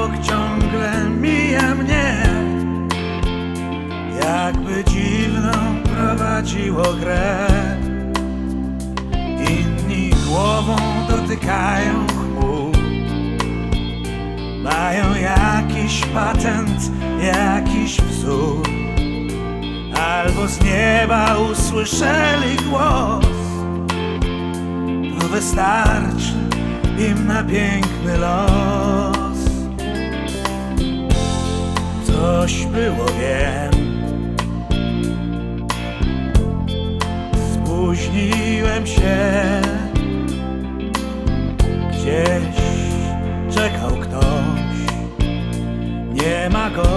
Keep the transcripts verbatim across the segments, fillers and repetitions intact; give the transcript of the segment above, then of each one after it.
obok ciągle mija mnie, jakby dziwną prowadziło grę. Inni głową dotykają chmur, mają jakiś patent, jakiś wzór, albo z nieba usłyszeli głos. To wystarczy im na piękny los. Coś było, wiem, spóźniłem się. Gdzieś czekał ktoś, nie ma go.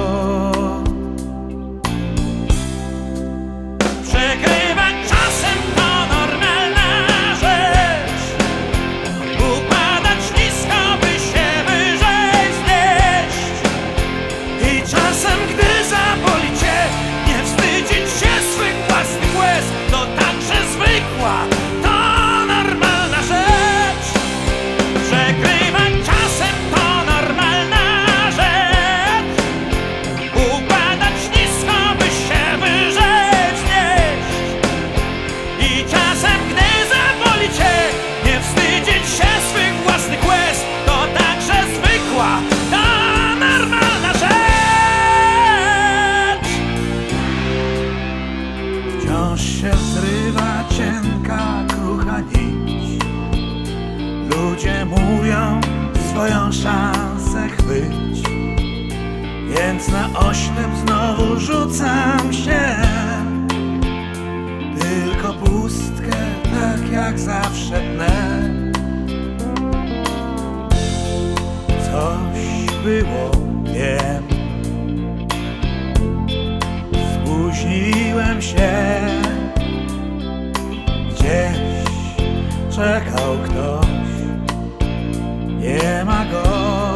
Przegrywać czasem to normalna rzecz, upadać nisko, by się wyżej wznieść. I czasem, gdy zaboli cię, nie wstydzić się swych własnych łez, to także zwykła, to normalna rzecz. Przegrywać czasem to normalna rzecz, upadać nisko, by się wyżej wznieść. I czasem, gdy zaboli cię, nie wstydzić się swych własnych łez, to także zwykła, to normalna rzecz. Wciąż się zrywa cienka, krucha nić. Ludzie mówią, swoją szansę chwyć, więc na oślep znowu rzucam się. Tylko pustkę, tak jak zawsze tnę. Coś było, wiem, spóźniłem się. Gdzieś czekał ktoś, nie ma go.